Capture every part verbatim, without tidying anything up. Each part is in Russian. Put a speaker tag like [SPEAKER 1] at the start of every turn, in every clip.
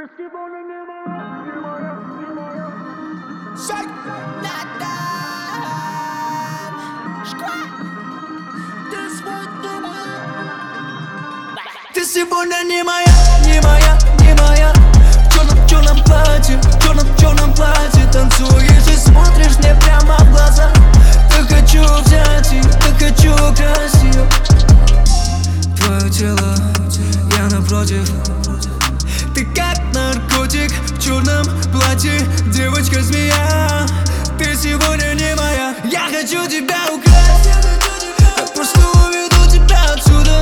[SPEAKER 1] сегодня не моя, не моя, не моя.
[SPEAKER 2] Шаг надам. Шква. Ты сегодня не моя. Ты сегодня не моя, не моя, не моя. В черном, черном платье, в черном, черном платье танцуешь и смотришь мне прямо в глаза. Так хочу взять ее, так хочу украсть ее. Твое тело, я напротив. Ты как наркотик в черном платье, девочка-змея. Ты сегодня не моя. Я хочу тебя украсть. Я просто уведу тебя отсюда.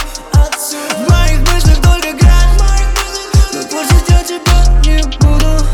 [SPEAKER 2] В моих мыслях только грязь, но плачать я тебя не буду.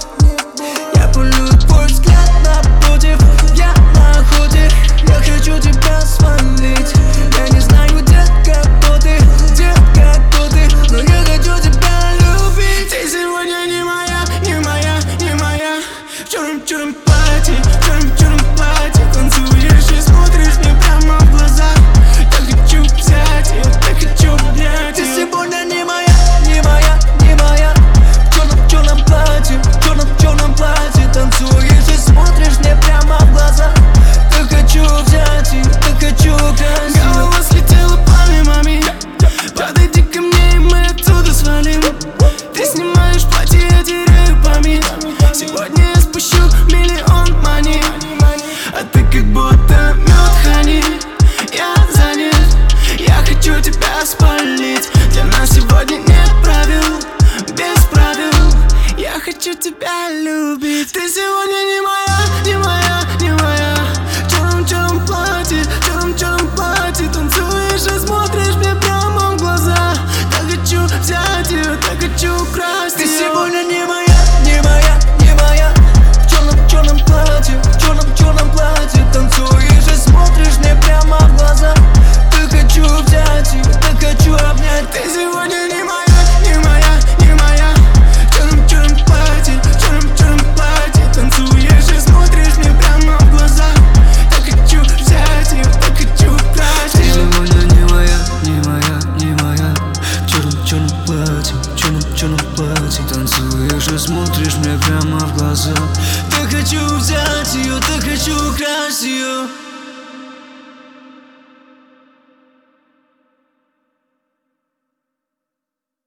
[SPEAKER 2] Я полю твой взгляд напротив. Я на охоте, я хочу тебя свалить. Я не знаю, детка, кто ты, детка, кто ты, но я хочу тебя любить. Ты сегодня не моя, не моя, не моя. В черном, черном платье, в черном, черном платье танцуешь и смотришь мне прямо в глаза. Так хочу взять ее, так хочу обнять ее. Ты сегодня не моя, не моя, не моя. В черном, черном платье, в черном, черном платье танцуешь и смотришь мне прямо в глаза. Так хочу взять ее, так хочу украсть ее. Голова слетела помимо. Подойди ко мне и мы отсюда свалим. Ты снимаешь платье, я теряю память. Сегодня я спущу миллион мани, а ты как будто мед хани. Я занят, я хочу тебя спалить. Для нас сегодня нет правил, без правил. Я хочу тебя любить. Ты сегодня не моя, не моя, не моя. В черном, черном платье, в черном, черном платье танцуешь и смотришь мне прямо в глаза. Так хочу взять ее, так хочу украсть ее. Ты сегодня не моя, не моя, не моя. В черном, черном платье, в черном, черном платье танцуешь и смотришь мне прямо в глаза. Так хочу взять ее, так хочу обнять. Ты сегодня не моя, не моя, не моя. В черном, черном платье, в черном, черном платье танцуешь и смотришь мне прямо в глаза. Так хочу взять ее, так хочу украсть ее. Ты сегодня не моя, не моя, не моя. В черном, черном платье, в черном, черном платье танцуешь и смотришь мне прямо в глаза. Так хочу взять ее, так хочу украсть ее.